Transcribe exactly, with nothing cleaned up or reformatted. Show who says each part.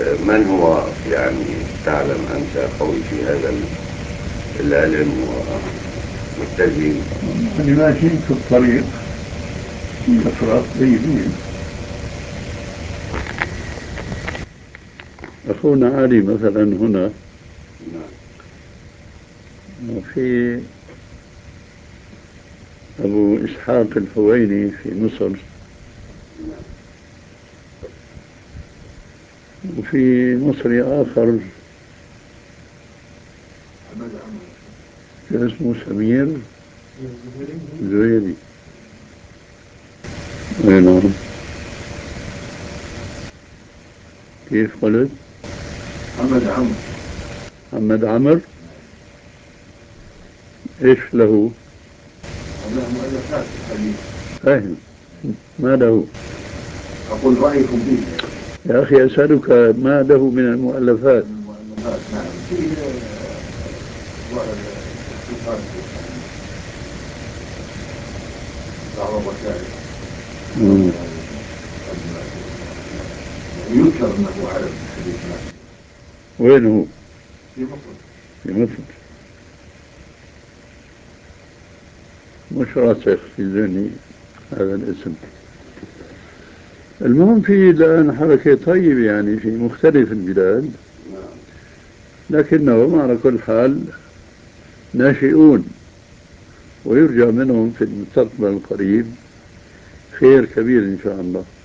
Speaker 1: من هو يعني تعلم أنت قوي في هذا العلم ومتجهين؟
Speaker 2: يعني ماشيين في الطريق نقرأ طيبين. أخونا علي مثلا هنا، وفي أبو إسحاق الحويني في مصر، وفي مصري آخر اسمه سمير زويري. أي نعم. كيف قلت؟
Speaker 3: محمد عمرو.
Speaker 2: محمد عمرو إيش له؟
Speaker 3: له مؤلفات في الحديث.
Speaker 2: فاهم، ما له؟
Speaker 3: أقول رأيكم فيه.
Speaker 2: يا أخي أسألك ما له من المؤلفات؟
Speaker 3: المؤلفات نعم فيه بعض الرسائل. يذكر أنه عالم الحديث.
Speaker 2: وين هو؟
Speaker 3: في مصر.
Speaker 2: في مصر. مش راسخ في ذهني هذا الاسم. المهم في الآن حركة طيب يعني في مختلف البلاد، لكنهم على كل حال ناشئون، ويرجى منهم في المستقبل القريب خير كبير إن شاء الله.